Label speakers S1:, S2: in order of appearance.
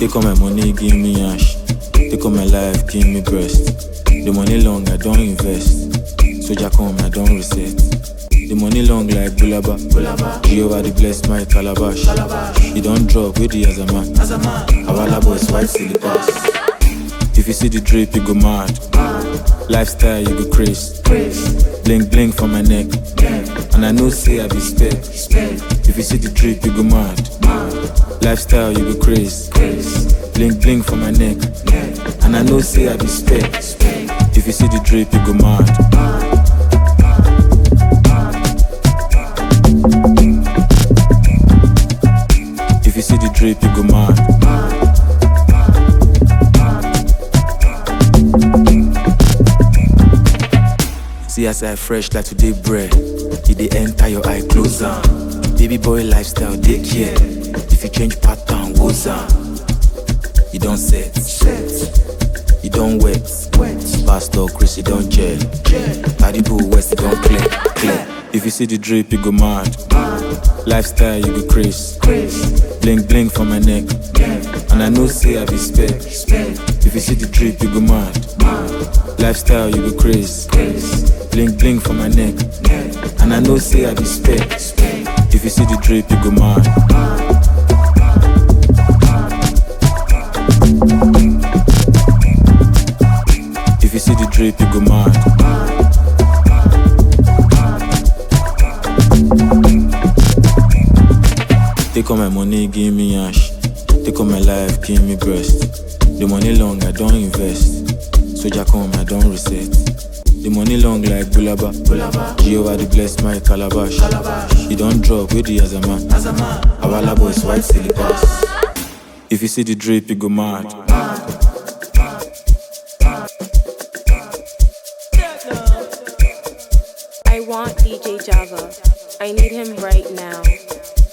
S1: Take all my money, give me ash. Take all my life, give me breast. The money long, I don't invest. Soldier come, I don't reset. The money long like Bulaba. Jehovah the bless my calabash. You don't drop with the as a man. Our boys white syllabus. If you see the drip, you go mad. Lifestyle, you go crazy. Blink, blink for my neck. And I know say I be spec. If you see the drip, you go mad. Lifestyle, you go crazy. Blink, blink for my neck. And I know say I be spec. If you see the drip, you go mad. If you see the drip, you go mad. See as I fresh like today bread. Did they enter your eye close on? Baby boy lifestyle, they care. If you change pattern, goes on. You don't set. You don't wet. Pastor Chris, you don't gel. Adibu West, you don't clear. If you see the drip, you go mad. Lifestyle, you go crazy. Blink, blink for my neck. And I know say I be spec. If you see the drip, you go mad. Lifestyle, you go crazy. Blink, blink for my neck. And I know say I be spec. If you see the drip, you go mad. If you see the drip, you go mad. Take all my money, give me ash. Take all my life, give me breast. The money long, I don't invest. Soldier come, I don't reset. The money long like Bulaba. Jehovah the bless my calabash. You don't drop with the as a man. Our boys white syllabus. If you see the drip, you go mad.
S2: I want DJ Java. I need him right now.